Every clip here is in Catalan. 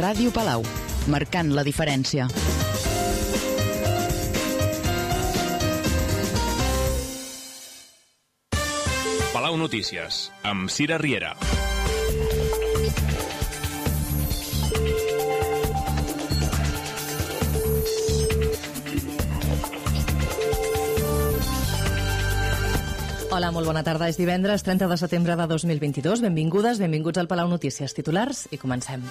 Ràdio Palau, marcant la diferència. Palau Notícies, amb Cira Riera. Hola, molt bona tarda. És divendres 30 de setembre de 2022. Benvingudes, benvinguts al Palau Notícies Titulars i comencem.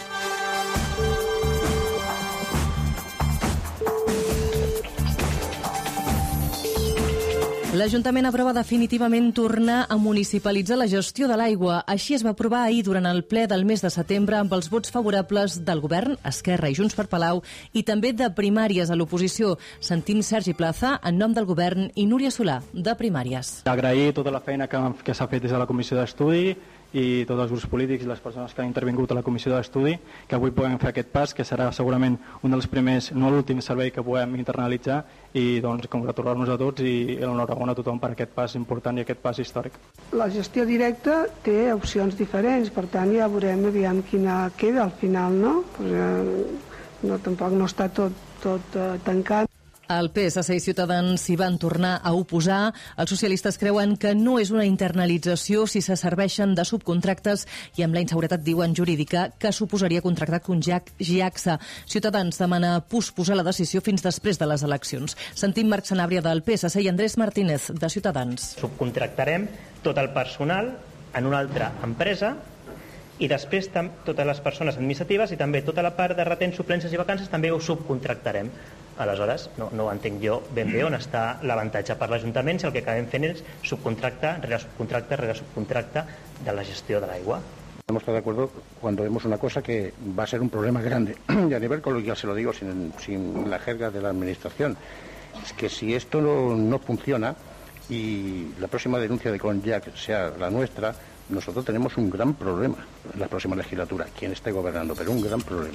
L'Ajuntament aprova definitivament tornar a municipalitzar la gestió de l'aigua. Així es va aprovar ahir durant el ple del mes de setembre amb els vots favorables del Govern, Esquerra i Junts per Palau i també de Primàries a l'oposició. Sentim Sergi Plaza en nom del Govern i Núria Solà, de Primàries. Agrair tota la feina que s'ha fet des de la Comissió d'Estudi i tots els grups polítics i les persones que han intervingut a la Comissió d'Estudi, que avui puguem fer aquest pas, que serà segurament un dels primers, no l'últim servei que puguem internalitzar, i doncs congratular-nos a tots i l'enhorabona a tothom per aquest pas important i aquest pas històric. La gestió directa té opcions diferents, per tant ja veurem aviam quina queda al final, no? Tampoc no està tot tancat. El PSC i Ciutadans s'hi van tornar a oposar. Els socialistes creuen que no és una internalització si se serveixen de subcontractes i amb la inseguretat, diuen, jurídica que suposaria contractar con GIACSA. Ciutadans demana posposar la decisió fins després de les eleccions. Sentim Marc Sanàbria del PSC i Andrés Martínez de Ciutadans. Subcontractarem tot el personal en una altra empresa i després totes les persones administratives i també tota la part de retens, suplències i vacances també ho subcontractarem. Aleshores, no entenc jo ben bé on està l'avantatge per l'Ajuntament si el que acabem fent és subcontracte rere subcontracte de la gestió de l'aigua. Hemos estado de acuerdo cuando vemos una cosa que va a ser un problema grande y a nivel coloquial se lo digo sin la jerga de la administración. Es que si esto no funciona y la próxima denuncia de Conjac sea la nuestra, nosotros tenemos un gran problema en la próxima legislatura, quien esté gobernando, pero un gran problema.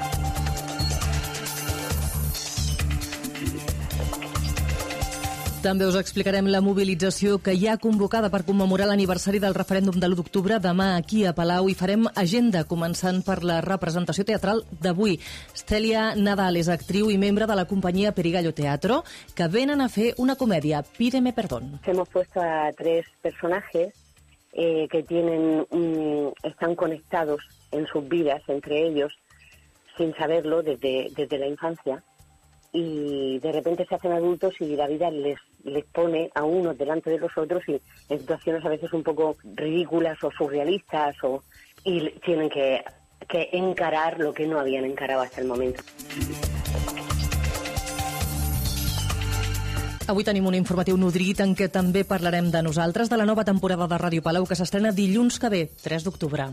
També us explicarem la mobilització que hi ha convocada per commemorar l'aniversari del referèndum de l'1 d'octubre demà aquí a Palau i farem agenda, començant per la representació teatral d'avui. Stèlia Nadal és actriu i membre de la companyia Perigallo Teatro, que venen a fer una comèdia, Pídeme Perdón. Hemos puesto a 3 personajes que están conectados en sus vidas entre ellos sin saberlo desde la infancia. Y de repente se hacen adultos y la vida les pone a unos delante de los otros y en situaciones a veces un poco ridículas o surrealistas y tienen que encarar lo que no habían encarado hasta el momento. Avui tenim un informatiu nodrit en què també parlarem de nosaltres, de la nova temporada de Ràdio Palau que s'estrena dilluns que ve, 3 d'octubre.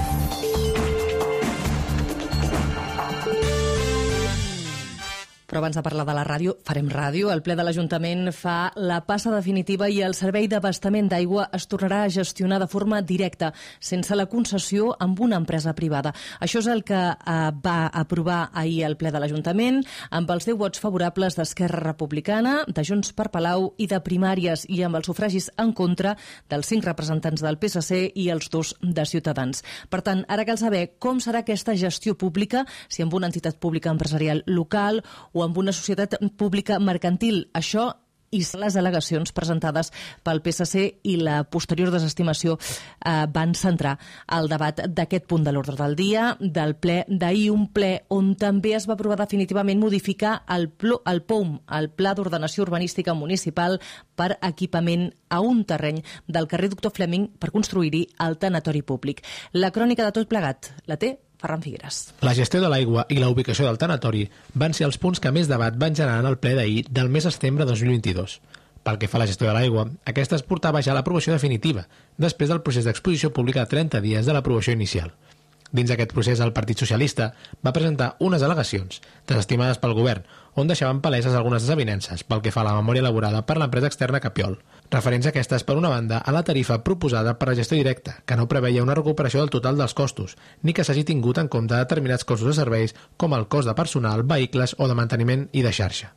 Però abans de parlar de la ràdio, farem ràdio. El ple de l'Ajuntament fa la passa definitiva i el servei d'abastament d'aigua es tornarà a gestionar de forma directa, sense la concessió amb una empresa privada. Això és el que va aprovar ahir el ple de l'Ajuntament, amb els 10 vots favorables d'Esquerra Republicana, de Junts per Palau i de Primàries, i amb els sufragis en contra dels 5 representants del PSC i els 2 de Ciutadans. Per tant, ara cal saber com serà aquesta gestió pública, si amb una entitat pública empresarial local o amb una societat pública mercantil. Això i les al·legacions presentades pel PSC i la posterior desestimació van centrar el debat d'aquest punt de l'ordre del dia, del ple d'ahir, un ple on també es va aprovar definitivament modificar el POUM, el Pla d'Ordenació Urbanística Municipal, per equipament a un terreny del carrer Doctor Fleming per construir-hi el tanatori públic. La crònica de tot plegat la té Ferran Figueres. La gestió de l'aigua i la ubicació del tanatori van ser els punts que més debat van generar en el ple d'ahir del mes de setembre de 2022. Pel que fa a la gestió de l'aigua, aquesta es portava ja a l'aprovació definitiva, després del procés d'exposició pública de 30 dies de l'aprovació inicial. Dins d'aquest procés, el Partit Socialista va presentar unes al·legacions, desestimades pel govern, on deixaven paleses algunes desavinences pel que fa a la memòria elaborada per l'empresa externa Capiol, referents a aquestes, per una banda, a la tarifa proposada per la gestió directa, que no preveia una recuperació del total dels costos, ni que s'hagi tingut en compte determinats costos de serveis, com el cost de personal, vehicles o de manteniment i de xarxa.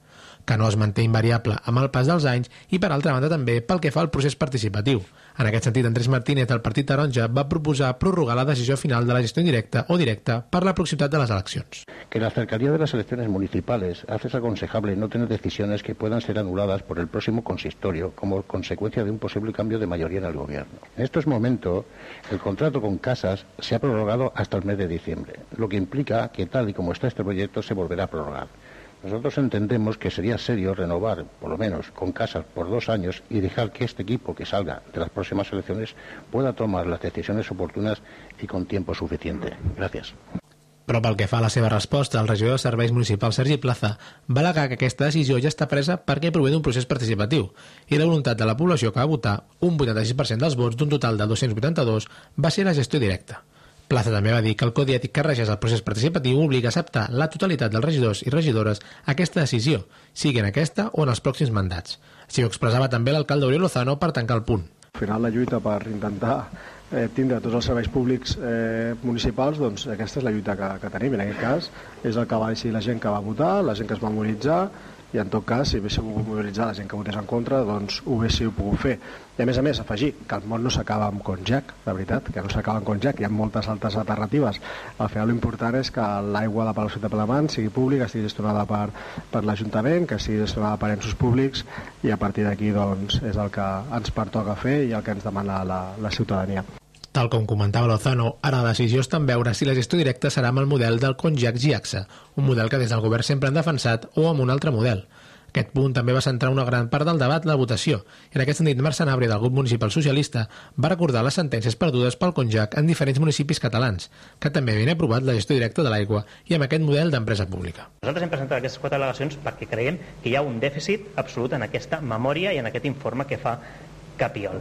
que no es manté invariable amb el pas dels anys, i per altra banda també pel que fa al procés participatiu. En aquest sentit, Andrés Martínez, del Partit Taronja, va proposar prorrogar la decisió final de la gestió indirecta o directa per la proximitat de les eleccions. Que la cercanía de las elecciones municipales hace aconsejable no tener decisiones que puedan ser anuladas por el próximo consistorio como consecuencia de un posible cambio de mayoría en el gobierno. En estos momentos, el contrato con Casas se ha prorrogado hasta el mes de diciembre, lo que implica que tal y como está este proyecto se volverá a prorrogar. Nosotros entendemos que sería serio renovar, por lo menos con Casas, por 2 años y dejar que este equipo que salga de las próximas elecciones pueda tomar las decisiones oportunas y con tiempo suficiente. Gracias. Però pel que fa a la seva resposta, el regidor de Serveis Municipals, Sergi Plaza, va al·legar que aquesta decisió ja està presa perquè prové d'un procés participatiu i la voluntat de la població que va votar, un 86% dels vots d'un total de 282, va ser la gestió directa. Plaza també va dir que el codi ètic que regeix el procés participatiu obliga a acceptar la totalitat dels regidors i regidores a aquesta decisió, sigui en aquesta o en els pròxims mandats. Així ho expressava també l'alcalde Oriol Lozano per tancar el punt. Al final la lluita per intentar tindre tots els serveis públics municipals, doncs aquesta és la lluita que tenim. En aquest cas és el que va decidir la gent que va votar, la gent que es va mobilitzar, i en tot cas, si haguéssiu pogut mobilitzar la gent que votés en contra, doncs ho haguéssiu pogut fer. I a més, afegir que el món no s'acaba amb Konjac, la veritat, que no s'acaba amb Konjac, hi ha moltes altres alternatives. Al final l'important és que l'aigua de Palau-solità i Plegamans sigui pública, estigui gestionada per l'Ajuntament, que estigui gestionada per ensos públics, i a partir d'aquí doncs, és el que ens pertoca fer i el que ens demana la ciutadania. Tal com comentava Lozano, ara la decisió està en veure si la gestió directa serà amb el model del Konjac-Giaxa, un model que des del govern sempre han defensat, o amb un altre model. Aquest punt també va centrar una gran part del debat la votació. En aquest sentit, Marc Sanabria, del grup municipal socialista, va recordar les sentències perdudes pel Konjac en diferents municipis catalans, que també havien aprovat la gestió directa de l'aigua i amb aquest model d'empresa pública. Nosaltres hem presentat aquestes 4 al·legacions perquè creiem que hi ha un dèficit absolut en aquesta memòria i en aquest informe que fa Capiol.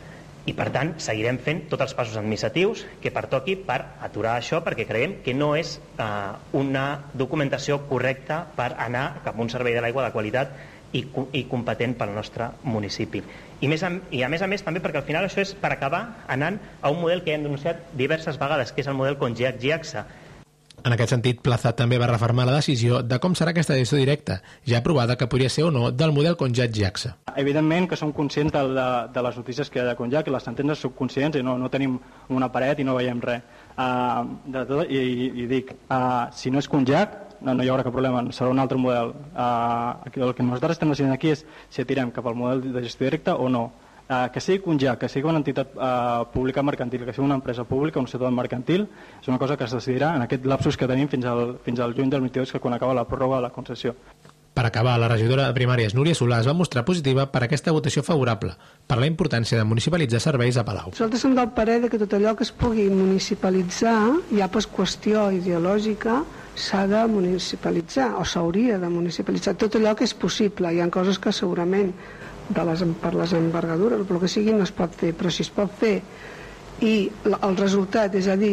I per tant seguirem fent tots els passos administratius que pertoqui per aturar això, perquè creiem que no és una documentació correcta per anar cap a un servei de l'aigua de qualitat i competent pel nostre municipi. I a més també perquè al final això és per acabar anant a un model que hem denunciat diverses vegades, que és el model Konjac-Giaxa. En aquest sentit, Plaza també va refermar la decisió de com serà aquesta gestió directa, ja aprovada que podria ser o no del model Konjac-Giaxa. Evidentment que som conscients de les notícies que hi ha de Konjac, i les sentències som conscients i no tenim una paret i no veiem res. I dic, si no és Konjac, no hi haurà cap problema, serà un altre model. El que nosaltres estem decidint aquí és si tirem cap al model de gestió directa o no. Que sigui Konjac, que sigui una entitat pública mercantil, que sigui una empresa pública, un sector mercantil, és una cosa que es decidirà en aquest lapsus que tenim fins al juny del 22, que quan acaba la pròrroga de la concessió. Per acabar, la regidora de primàries Núria Solà es va mostrar positiva per aquesta votació favorable, per la importància de municipalitzar serveis a Palau. Nosaltres som del parer que tot allò que es pugui municipalitzar, ja per qüestió ideològica, s'ha de municipalitzar, o s'hauria de municipalitzar. Tot allò que és possible. Hi ha coses que segurament per les envergadures, però que sigui no es pot fer, però si es pot fer i el resultat, és a dir,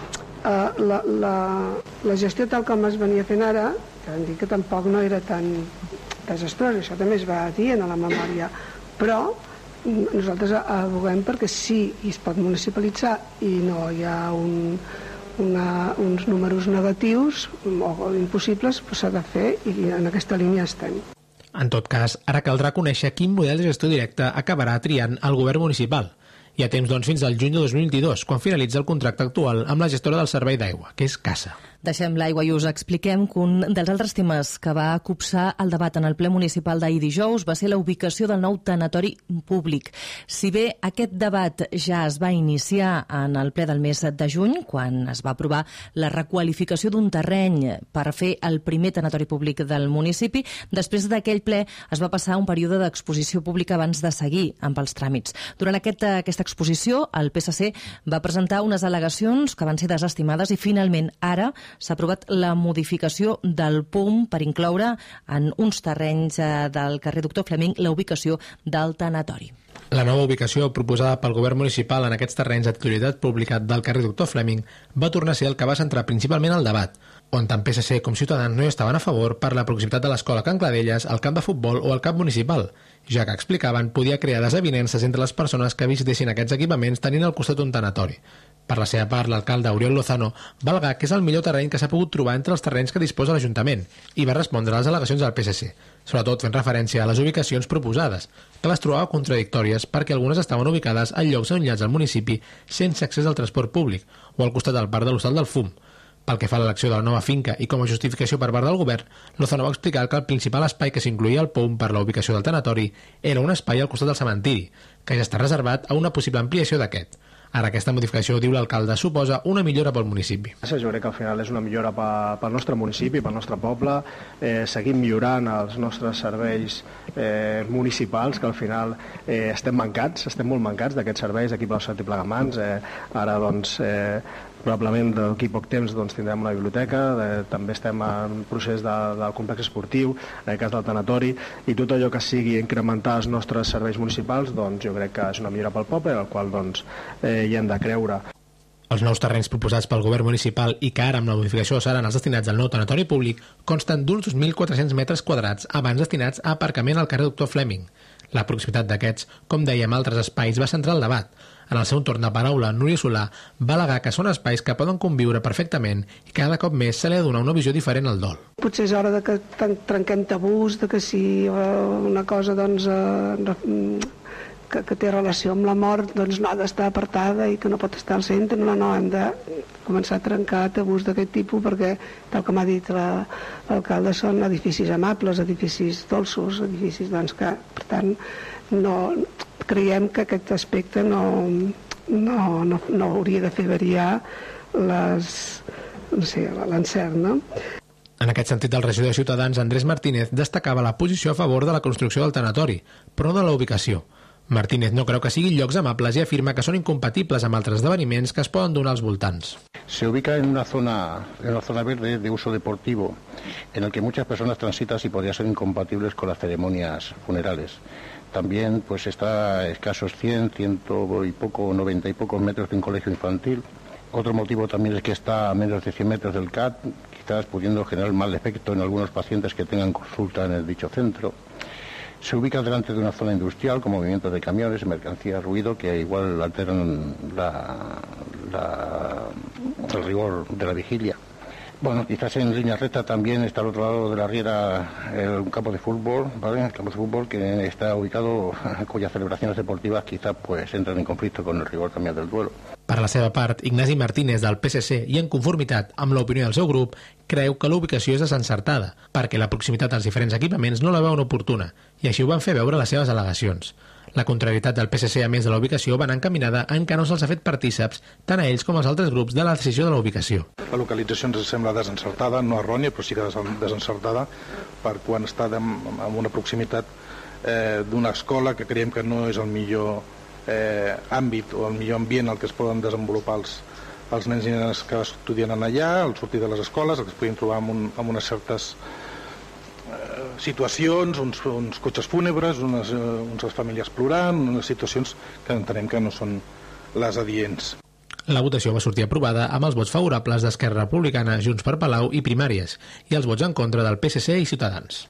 la gestió tal com es venia fent ara, que vam dir que tampoc no era tan desastrosa, això també es va dir en la memòria, però nosaltres advoquem perquè sí, es pot municipalitzar i no hi ha uns números negatius o impossibles, però s'ha de fer i en aquesta línia estem. En tot cas, ara caldrà conèixer quin model de gestió directa acabarà triant el govern municipal. Hi ha temps, doncs, fins al juny de 2022, quan finalitza el contracte actual amb la gestora del servei d'aigua, que és Casa. Deixem l'aigua i us expliquem que un dels altres temes que va copsar el debat en el ple municipal d'ahir dijous va ser la ubicació del nou tanatori públic. Si bé aquest debat ja es va iniciar en el ple del mes de juny, quan es va aprovar la requalificació d'un terreny per fer el primer tanatori públic del municipi, després d'aquell ple es va passar un període d'exposició pública abans de seguir amb els tràmits. Durant aquesta exposició, el PSC va presentar unes al·legacions que van ser desestimades i finalment ara s'ha aprovat la modificació del PUM per incloure en uns terrenys del carrer Doctor Fleming la ubicació del tanatori. La nova ubicació proposada pel govern municipal en aquests terrenys de titularitat pública del carrer Doctor Fleming va tornar a ser el que va centrar principalment el debat, on tant PSC com Ciutadans no hi estaven a favor per la proximitat de l'escola Can Cladelles, el camp de futbol o el camp municipal, ja que explicaven podia crear desavinences entre les persones que visitessin aquests equipaments tenint al costat un tanatori. Per la seva part, l'alcalde Oriol Lozano va al·legar que és el millor terreny que s'ha pogut trobar entre els terrenys que disposa l'Ajuntament i va respondre a les al·legacions del PSC, sobretot fent referència a les ubicacions proposades, que les trobava contradictòries perquè algunes estaven ubicades a llocs allunyats del municipi sense accés al transport públic o al costat del parc de l'Hostal del Fum. Pel que fa a l'elecció de la nova finca i com a justificació per part del govern, Lozano va explicar que el principal espai que s'incluïa al POUM per la ubicació del tanatori era un espai al costat del cementiri, que ja està reservat a una possible ampliació d'aquest. Ara aquesta modificació, diu l'alcalde, suposa una millora pel municipi. Jo crec que al final és una millora pel nostre municipi, pel nostre poble. Seguim millorant els nostres serveis municipals, que al final estem molt mancats d'aquests serveis aquí pel Sot i Plegamans. Ara, doncs, probablement d'aquí poc temps tindrem una biblioteca, també estem en procés del complex esportiu, en el cas del tanatori, i tot allò que sigui incrementar els nostres serveis municipals, jo crec que és una millora pel poble, al qual hi hem de creure. Els nous terrenys proposats pel govern municipal i que ara amb la modificació seran els destinats al nou tanatori públic consten d'uns 2.400 metres quadrats abans destinats a aparcament al carrer Doctor Fleming. La proximitat d'aquests, com dèiem, altres espais va centrar el debat. En el seu torn de paraula, Núria Solà va al·legar que són espais que poden conviure perfectament i cada cop més se li ha de donar una visió diferent al dol. Potser és hora de que trenquem tabús, de que si una cosa que té relació amb la mort no ha d'estar apartada i que no pot estar al centre. No, hem de començar a trencar tabús d'aquest tipus perquè, tal com ha dit l'alcalde, són edificis amables, edificis dolços, edificis que, per tant, creiem que aquest aspecte no hauria de fer variar l'encert, no? En aquest sentit, el regidor de Ciutadans, Andrés Martínez, destacava la posició a favor de la construcció del tanatori, però no de la ubicació. Martínez no creu que siguin llocs amables i afirma que són incompatibles amb altres esdeveniments que es poden donar als voltants. Se ubica en una zona verde de uso deportivo, en el que muchas personas transitan y podrían ser incompatibles con las ceremonias funerales. También está a escasos 100 y poco, 90 y pocos metros de un colegio infantil. Otro motivo también es que está a menos de 100 metros del CAT, quizás pudiendo generar mal efecto en algunos pacientes que tengan consulta en el dicho centro. Se ubica delante de una zona industrial con movimientos de camiones, mercancías, ruido, que igual alteran el rigor de la vigilia. Bueno, quizás en línea recta también está al otro lado de la riera un campo de fútbol, ¿vale? El campo de fútbol que está ubicado, cuyas celebraciones deportivas quizás entran en conflicto con el rigor también del duelo. Per la seva part, Ignasi Martínez del PSC, i en conformitat amb l'opinió del seu grup, creu que la ubicació és desencertada, perquè la proximitat als diferents equipaments no la veuen oportuna, i així ho van fer veure les seves al·legacions. La contrarietat del PSC, a més de la ubicació, va anar encaminada en que no se'ls ha fet partíceps tant a ells com als altres grups de la decisió de la ubicació. La localització ens sembla desencertada, no errònia, però sí que desencertada, per quan està en una proximitat d'una escola que creiem que no és el millor àmbit o el millor ambient al que es poden desenvolupar els nens i nenes que estudien allà, al sortir de les escoles, que es puguin trobar amb unes certes situacions, uns cotxes fúnebres, unes famílies plorant, unes situacions que entenem que no són les adients. La votació va sortir aprovada amb els vots favorables d'Esquerra Republicana, Junts per Palau i Primàries, i els vots en contra del PSC i Ciutadans.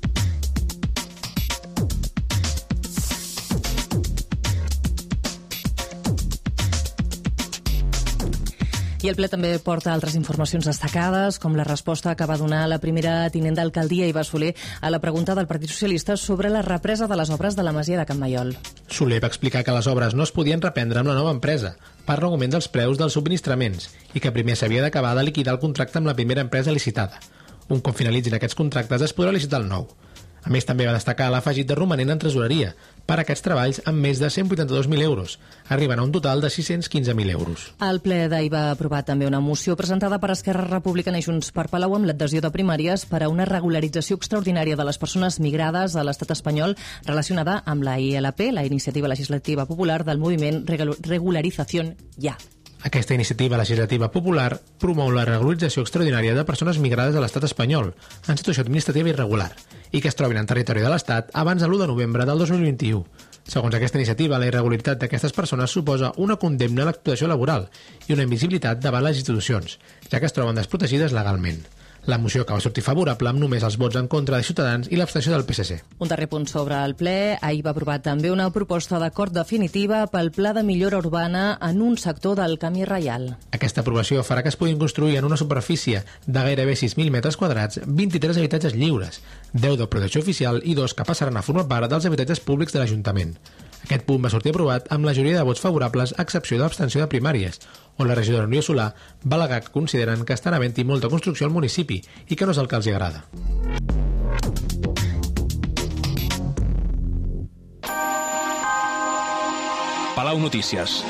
I el ple també porta altres informacions destacades, com la resposta que va donar la primera tinent d'alcaldia Iva Soler a la pregunta del Partit Socialista sobre la represa de les obres de la Masia de Can Maiol. Soler va explicar que les obres no es podien reprendre amb la nova empresa per l'augment dels preus dels subministraments i que primer s'havia d'acabar de liquidar el contracte amb la primera empresa licitada. Un cop finalitzin aquests contractes es podrà licitar el nou. A més, també va destacar l'afegit de romanent en tresoreria per a aquests treballs amb més de 182.000 euros, arribant a un total de 615.000 euros. El ple d'ahir va aprovar també una moció presentada per Esquerra Republicana i Junts per Palau amb l'adhesió de Primàries per a una regularització extraordinària de les persones migrades a l'estat espanyol relacionada amb la ILP, la Iniciativa Legislativa Popular del moviment Regularización Ya. Aquesta iniciativa legislativa popular promou la regularització extraordinària de persones migrades a l'estat espanyol en situació administrativa irregular i que es trobin en territori de l'estat abans de l'1 de novembre del 2021. Segons aquesta iniciativa, la irregularitat d'aquestes persones suposa una condemna a l'explotació laboral i una invisibilitat davant les institucions, ja que es troben desprotegides legalment. La moció que va sortir favorable amb només els vots en contra de Ciutadans i l'abstenció del PSC. Un darrer punt sobre el ple. Ahir va aprovar també una proposta d'acord definitiva pel pla de millora urbana en un sector del Camí Reial. Aquesta aprovació farà que es puguin construir en una superfície de gairebé 6.000 metres quadrats 23 habitatges lliures, 10 de protecció oficial i 2 que passaran a formar part dels habitatges públics de l'Ajuntament. Aquest punt va sortir aprovat amb la majoria de vots favorables a excepció de l'abstenció de primàries, on la regidora Núria Solà va al·legar que consideren que estan havent-hi molta construcció al municipi i que no és el que els agrada. Palau Notícies.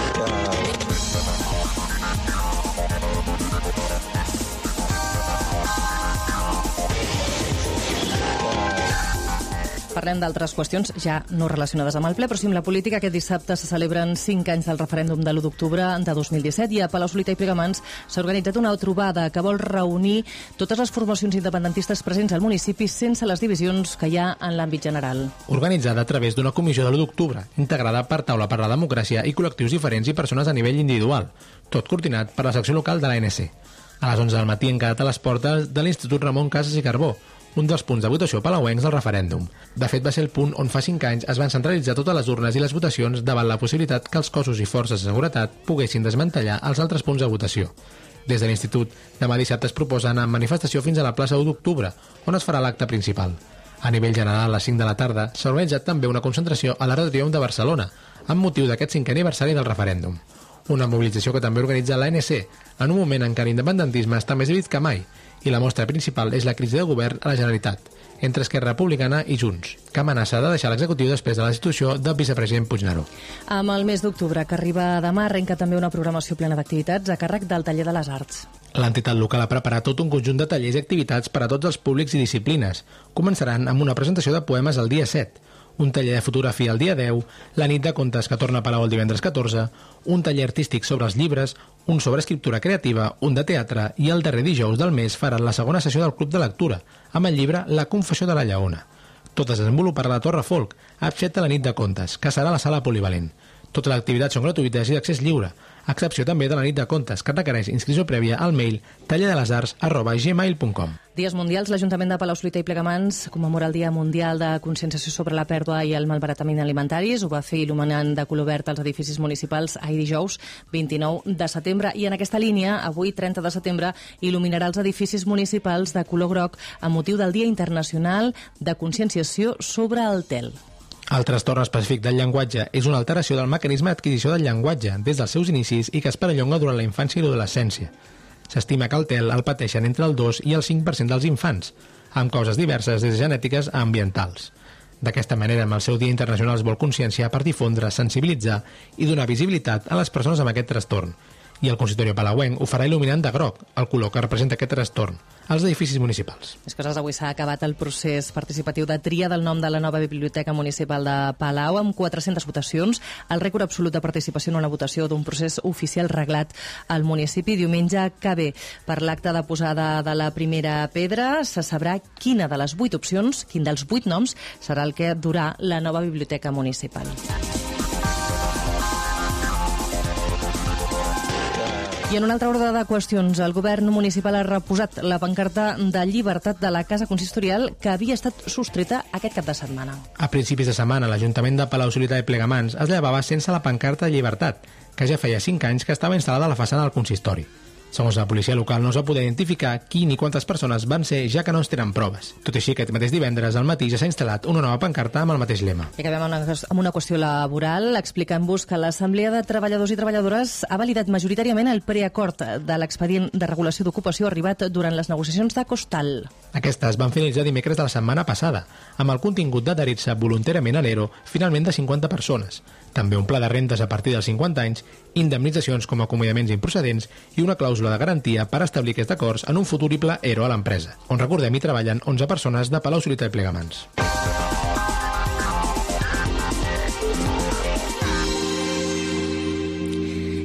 Parlem d'altres qüestions ja no relacionades amb el ple, però sí amb la política. Aquest dissabte se celebren 5 anys del referèndum de l'1 d'octubre de 2017 i a Palau-solità i Plegamans s'ha organitzat una trobada que vol reunir totes les formacions independentistes presents al municipi sense les divisions que hi ha en l'àmbit general. Organitzada a través d'una comissió de l'1 d'octubre, integrada per Taula per la Democràcia i col·lectius diferents i persones a nivell individual, tot coordinat per la secció local de l'ANC. A les 11 del matí han quedat a les portes de l'Institut Ramon Casas i Carbó, un dels punts de votació palauencs del referèndum. De fet, va ser el punt on fa 5 anys es van centralitzar totes les urnes i les votacions davant la possibilitat que els cossos i forces de seguretat poguessin desmantellar els altres punts de votació. Des de l'Institut, demà dissabte es proposa anar en manifestació fins a la plaça 1 d'octubre, on es farà l'acte principal. A nivell general, a les 5 de la tarda, s'ha organitzat també una concentració a l'Arc de Triomf de Barcelona, amb motiu d'aquest 5è aniversari del referèndum. Una mobilització que també organitza l'ANC, en un moment en què l'independentisme està més dividit que mai, i la mostra principal és la crisi de govern a la Generalitat, entre Esquerra Republicana i Junts, que amenaça de deixar l'executiu després de la destitució del vicepresident Puigneró. Amb el mes d'octubre, que arriba demà, arrenca també una programació plena d'activitats a càrrec del Taller de les Arts. L'entitat local ha preparat tot un conjunt de tallers i activitats per a tots els públics i disciplines. Començaran amb una presentació de poemes el dia 7, un taller de fotografia el dia 10, la nit de contes que torna a Palau el divendres 14, un taller artístic sobre els llibres, un sobre escriptura creativa, un de teatre i el darrer dijous del mes faran la segona sessió del Club de Lectura, amb el llibre La confessió de la lleona. Tot es desenvoluparà a la Torre Folk, excepte la nit de contes, que serà a la sala polivalent. Totes les activitats són gratuïtes i d'accés lliure, a excepció també de la nit de contes, que requereix inscripció prèvia al mail tallerdelesarts@gmail.com. Dies mundials. L'Ajuntament de Palau-solità i Plegamans commemora el Dia Mundial de Conscienciació sobre la Pèrdua i el Malbaratament Alimentaris. Ho va fer il·luminant de color verd els edificis municipals ahir dijous, 29 de setembre. I en aquesta línia, avui, 30 de setembre, il·luminarà els edificis municipals de color groc amb motiu del Dia Internacional de Conscienciació sobre el TEL. El trastorn específic del llenguatge és una alteració del mecanisme d'adquisició del llenguatge des dels seus inicis i que es perllonga durant la infància i l'adolescència. S'estima que el TEL el pateixen entre el 2 i el 5% dels infants, amb causes diverses des de genètiques a ambientals. D'aquesta manera, amb el seu Dia Internacional es vol conscienciar per difondre, sensibilitzar i donar visibilitat a les persones amb aquest trastorn. I el consistori palauenc ho farà il·luminant de groc, el color que representa aquest trastorn, als edificis municipals. Més coses, avui s'ha acabat el procés participatiu de tria del nom de la nova Biblioteca Municipal de Palau, amb 400 votacions, el rècord absolut de participació en una votació d'un procés oficial reglat al municipi. Diumenge que ve, per l'acte de posada de la primera pedra, se sabrà quina de les 8 opcions, quin dels 8 noms, serà el que durà la nova Biblioteca Municipal. I en un altre ordre de qüestions, el govern municipal ha reposat la pancarta de llibertat de la Casa Consistorial que havia estat sostreta aquest cap de setmana. A principis de setmana, l'Ajuntament de Palau-solità i Plegamans es llevava sense la pancarta de llibertat, que ja feia 5 anys que estava instal·lada a la façana del consistori. Segons la policia local, no es va poder identificar qui ni quantes persones van ser, ja que no es tenen proves. Tot i així, aquest mateix divendres al matí ja s'ha instal·lat una nova pancarta amb el mateix lema. I acabem amb una qüestió laboral, explicant-vos que l'Assemblea de Treballadors i Treballadores ha validat majoritàriament el preacord de l'expedient de regulació d'ocupació arribat durant les negociacions de Costal. Aquestes van finalitzar dimecres de la setmana passada, amb el contingut d'adherir-se voluntàriament a l'ERO, finalment de 50 persones. També un pla de rentes a partir dels 50 anys, indemnitzacions com a acomiadaments improcedents i una clàusula de garantia per establir aquests acords en un futurible ERO a l'empresa, on recordem hi treballen 11 persones de Palau-solità i Plegamans.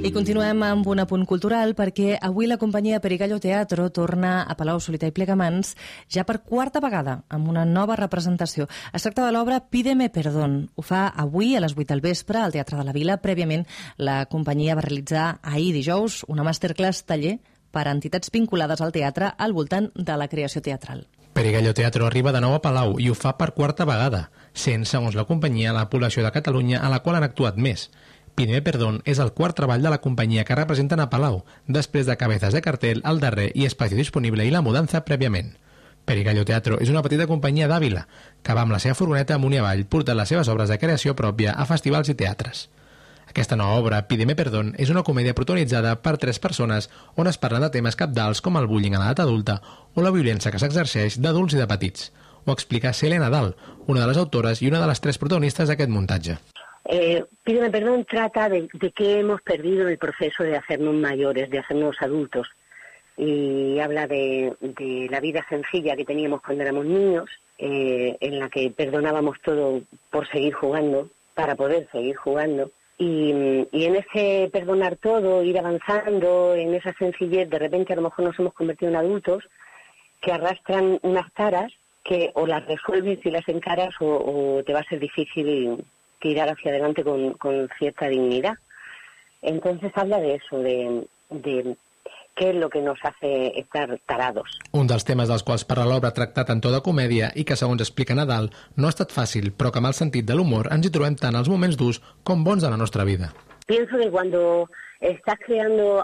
I continuem amb un apunt cultural perquè avui la companyia Perigallo Teatro torna a Palau-solità i Plegamans ja per quarta vegada amb una nova representació. Es tracta de l'obra Pídeme perdón. Ho fa avui a les 8 del vespre al Teatre de la Vila. Prèviament la companyia va realitzar ahir dijous una masterclass taller per a entitats vinculades al teatre al voltant de la creació teatral. Perigallo Teatro arriba de nou a Palau i ho fa per quarta vegada, sent, segons la companyia, la població de Catalunya a la qual han actuat més. Pídeme perdón és el quart treball de la companyia que representen a Palau, després de Cabezas de cartel, el darrer i Espacio disponible i La mudanza prèviament. Perigallo Teatro és una petita companyia d'Àvila, que va amb la seva furgoneta amunt i avall portant les seves obres de creació pròpia a festivals i teatres. Aquesta nova obra, Pídeme perdón, és una comèdia protagonitzada per 3 persones on es parlen de temes cabdals com el bullying a l'edat adulta o la violència que s'exerceix d'adults i de petits. Ho explica Celia Nadal, una de les autores i una de les 3 protagonistes d'aquest muntatge. Pídeme perdón trata de que hemos perdido el proceso de hacernos mayores, de hacernos adultos. Y habla de la vida sencilla que teníamos cuando éramos niños, en la que perdonábamos todo por seguir jugando, para poder seguir jugando. Y en ese perdonar todo, ir avanzando, en esa sencillez, de repente a lo mejor nos hemos convertido en adultos que arrastran unas taras que o las resuelves y las encaras o te va a ser difícil tirar hacia adelante con cierta dignidad. Entonces habla de eso, de què és el que nos hace estar tarados. Un dels temes dels quals parla l'obra tractat en to de comèdia i que, segons explica Nadal, no ha estat fàcil, però que amb el sentit de l'humor ens hi trobem tant als moments durs com bons de la nostra vida. Pienso que cuando estás creando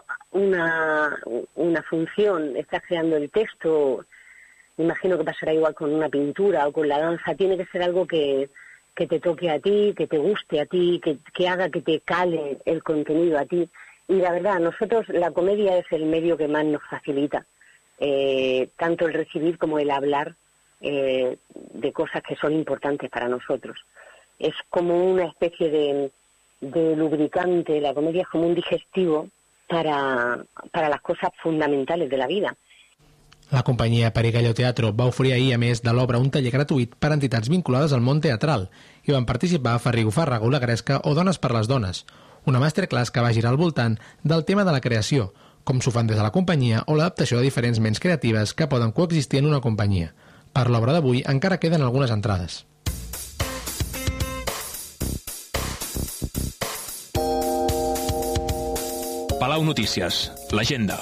una función, estás creando el texto, me imagino que pasará igual con una pintura o con la danza, tiene que ser algo que te toque a ti, que te guste a ti, que haga que te cale el contenido a ti. Y la verdad, nosotros la comedia es el medio que más nos facilita, tanto el recibir como el hablar de cosas que son importantes para nosotros. Es como una especie de lubricante, la comedia es como un digestivo para las cosas fundamentales de la vida. La companyia Perigallo Teatro va oferir ahir, a més de l'obra, un taller gratuït per a entitats vinculades al món teatral. Hi van participar Ferrigo Fàrrago, La Gresca o Dones per les Dones. Una masterclass que va girar al voltant del tema de la creació, com s'ho fan des de la companyia o l'adaptació de diferents ments creatives que poden coexistir en una companyia. Per l'obra d'avui encara queden algunes entrades. Palau Notícies, l'agenda.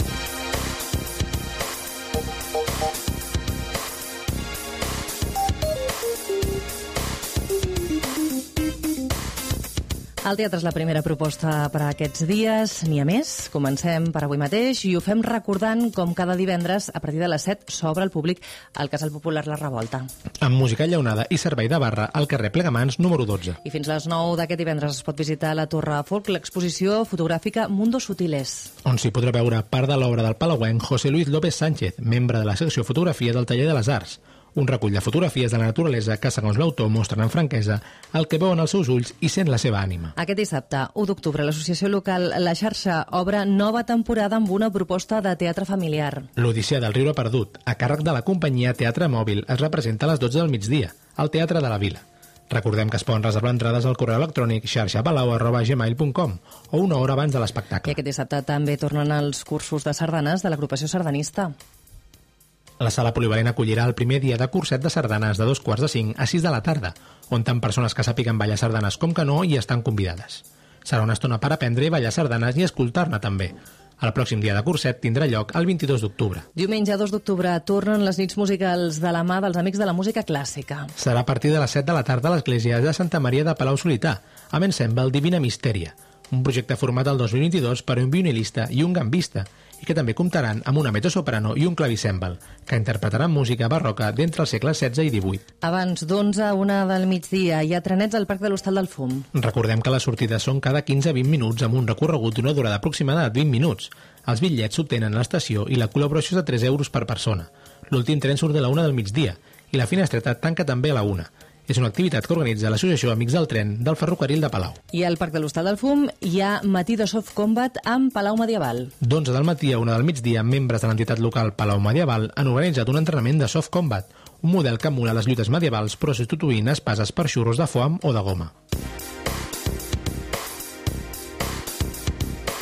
El teatre és la primera proposta per a aquests dies, n'hi ha més. Comencem per avui mateix i ho fem recordant com cada divendres a partir de les 7 s'obre al públic el Casal Popular La Revolta. Amb música llaunada i servei de barra al carrer Plegamans número 12. I fins les 9 d'aquest divendres es pot visitar la Torre Folk, l'exposició fotogràfica Mundos Sutiles. On s'hi podrà veure part de l'obra del palauenc José Luis López Sánchez, membre de la secció fotografia del Taller de les Arts. Un recull de fotografies de la naturalesa que, segons l'autor, mostren amb franquesa el que veuen els seus ulls i sent la seva ànima. Aquest dissabte, 1 d'octubre, l'associació local La Xarxa obre nova temporada amb una proposta de teatre familiar. L'Odissea del Riure Perdut, a càrrec de la companyia Teatre Mòbil, es representa a les 12 del migdia, al Teatre de la Vila. Recordem que es poden reservar entrades al correu electrònic xarxapalau@gmail.com o una hora abans de l'espectacle. I aquest dissabte també tornen els cursos de sardanes de l'agrupació sardanista. La sala polivalent acollirà el primer dia de curset de sardanes de 2:45 a 6 de la tarda, on tant persones que sàpiguen ballar sardanes com que no hi estan convidades. Serà una estona per aprendre i ballar sardanes i escoltar-ne també. El pròxim dia de curset tindrà lloc el 22 d'octubre. Diumenge 2 d'octubre tornen les nits musicals de la mà dels Amics de la Música Clàssica. Serà a partir de les 7 de la tarda a l'església de Santa Maria de Palau-solità, amb ensemble Divina Mistèria, un projecte format el 2022 per un violinista i un gambista, i que també comptaran amb una mezzosoprano i un clavicèmbal, que interpretaran música barroca d'entre els segles XVI i XVIII. Abans d'11 a 1 del migdia hi ha trenets al Parc de l'Hostal del Fum. Recordem que les sortides són cada 15-20 minuts amb un recorregut d'una durada aproximada de 20 minuts. Els bitllets s'obtenen a l'estació i la col·laboració és de 3 euros per persona. L'últim tren surt de la 1 del migdia i la finestreta tanca també a la 1. És una activitat que organitza l'Associació Amics del Tren del Ferrocarril de Palau. I al Parc de l'Hostal del Fum hi ha matí de soft combat amb Palau Medieval. D'11 del matí a 1 del migdia, membres de l'entitat local Palau Medieval han organitzat un entrenament de soft combat, un model que emula les lluites medievals però substituint espases per xurros de foam o de goma.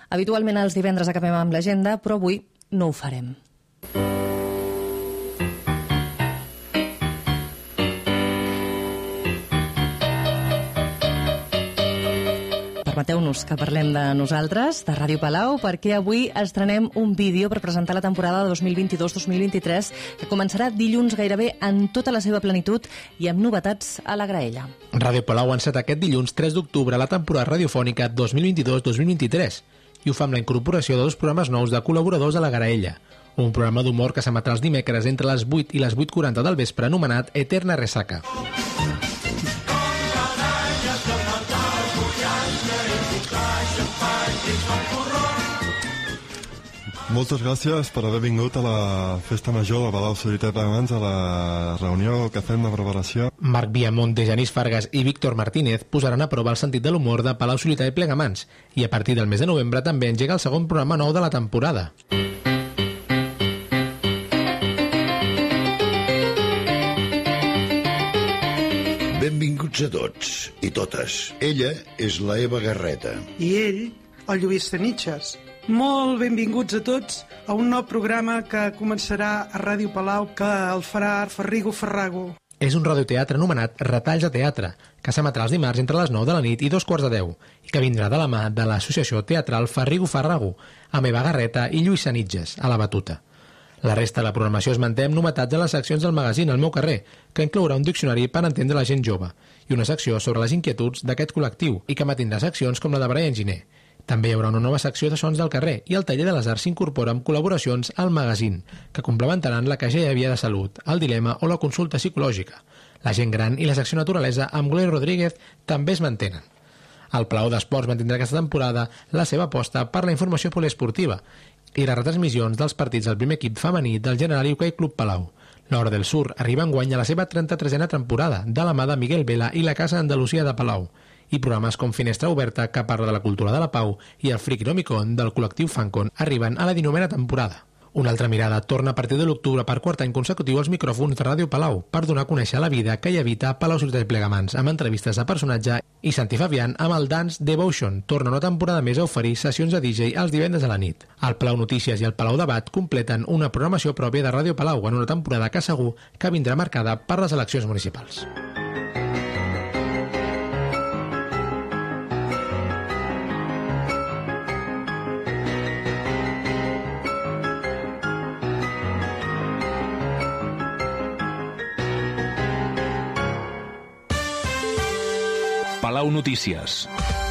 Habitualment els divendres acabem amb l'agenda, però avui no ho farem. Permeteu-nos que parlem de nosaltres, de Ràdio Palau, perquè avui estrenem un vídeo per presentar la temporada de 2022-2023 que començarà dilluns gairebé en tota la seva plenitud i amb novetats a la graella. Ràdio Palau ha encetat aquest dilluns 3 d'octubre la temporada radiofònica 2022-2023 i ho fa amb la incorporació de 2 programes nous de col·laboradors a la graella. Un programa d'humor que s'emetrà els dimecres entre les 8 i les 8:40 del vespre anomenat Eterna Resaca. Moltes gràcies per haver vingut a la Festa Major del Palau Solità i Plegamans, a la reunió que fem de preparació. Marc Viamonte, Genís Fargas i Víctor Martínez posaran a prova el sentit de l'humor de Palau Solità i Plegamans i a partir del mes de novembre també engega el segon programa nou de la temporada. Benvinguts a tots i totes. Ella és la Eva Garreta. I ell, el Lluís Sanitxes. Molt benvinguts a tots a un nou programa que començarà a Ràdio Palau, que el farà Ferrigo Ferrago. És un radioteatre anomenat Retalls de Teatre, que s'emetrà els dimarts entre les 9 de la nit i 2:15 i que vindrà de la mà de l'associació teatral Ferrigo Ferrago, amb Eva Garreta i Lluís Sanitxes, a la batuta. La resta de la programació es manté amb novetats a les seccions del magazín El meu carrer, que inclourà un diccionari per entendre la gent jove, i una secció sobre les inquietuds d'aquest col·lectiu, i que mantindrà seccions com la de Brian Giner. També hi haurà una nova secció de sons del carrer i el taller de les arts s'incorpora amb col·laboracions al magazín, que complementaran la que ja hi havia de salut, el dilema o la consulta psicològica. La gent gran i la secció naturalesa amb Gloria Rodríguez també es mantenen. El Palau d'Esports mantindrà aquesta temporada la seva aposta per la informació poliesportiva i les retransmissions dels partits del primer equip femení del Generali Hockey Club Palau. L'Hora del Sur arriba enguany a la seva 33a temporada, de la mà de Miguel Vela i la Casa Andalusia de Palau, i programes com Finestra Oberta, que parla de la cultura de la pau, i el Frikiromicon del col·lectiu Fancon arriben a la 19a temporada. Una altra mirada torna a partir de l'octubre per quart any consecutiu als micròfons de Ràdio Palau per donar a conèixer la vida que hi habita a Palau Solità i Plegamans, amb entrevistes de personatge, i Santi Fabián amb el Dance Devotion torna una temporada més a oferir sessions de DJ els divendres a la nit. El Palau Notícies i el Palau Debat completen una programació pròpia de Ràdio Palau en una temporada que segur que vindrà marcada per les eleccions municipals. Palau Notícies.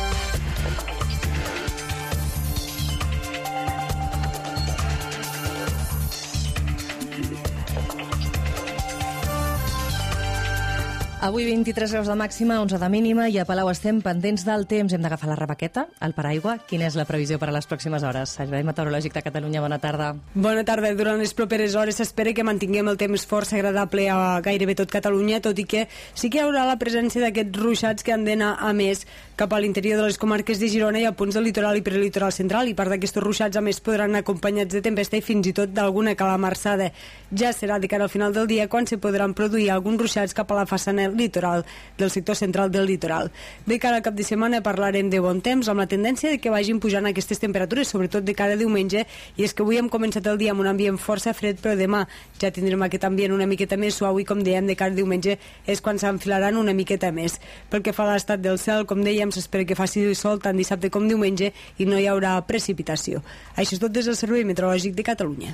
Avui 23 graus de màxima, 11 de mínima, i a Palau estem pendents del temps. Hem d'agafar la rebaqueta, el paraigua. Quina és la previsió per a les pròximes hores? Servei Meteorològic de Catalunya, bona tarda. Bona tarda. Durant les properes hores s'espera que mantinguem el temps força agradable a gairebé tot Catalunya, tot i que sí que hi haurà la presència d'aquests ruixats que han d'anar a més cap a l'interior de les comarques de Girona i a punts del litoral i prelitoral central, i part d'aquests ruixats a més podran anar acompanyats de tempesta i fins i tot d'alguna calamarsada. Ja serà de cara al final del dia quan se podran produir alguns ruixats cap a la façana litoral del sector central del litoral. De cara al cap de setmana parlarem de bon temps, amb la tendència de que vagin pujant aquestes temperatures, sobretot de cara a diumenge, i és que avui hem començat el dia amb un ambient força fred, però demà ja tindrem aquest ambient una miqueta més suau i, com dèiem, de cara a diumenge és quan s'enfilaran una miqueta més. Pel que fa a l'estat del cel, com dèiem, s'espera que faci sol tant dissabte com diumenge i no hi haurà precipitació. Això és tot des del Servei Meteorològic de Catalunya.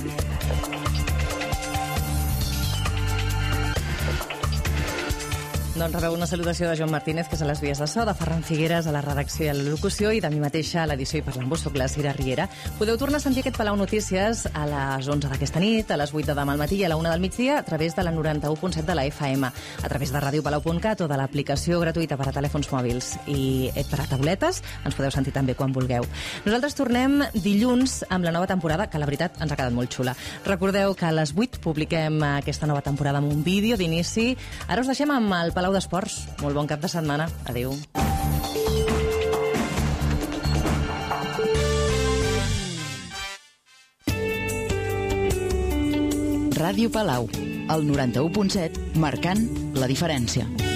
Doncs rebeu una salutació de Joan Martínez, que és a les vies de so, de Ferran Figueres a la redacció i a la locució, i de mi mateixa a l'edició i parlant vos, soc la Cira Riera. Podeu tornar a sentir aquest Palau Notícies a les 11 d'aquesta nit, a les 8 de demà al matí i a la 1 del migdia a través de la 91.7 de la FM, a través de radiopalau.cat o de l'aplicació gratuïta per a telèfons mòbils i per a tauletes. Ens podeu sentir també quan vulgueu. Nosaltres tornem dilluns amb la nova temporada, que la veritat ens ha quedat molt xula. Recordeu que a les 8 publiquem aquesta nova temporada amb un vídeo d'inici. Ara us deixem amb el Palau d'Esports. Molt bon cap de setmana. Adéu. Ràdio Palau, el 91.7, marcant la diferència.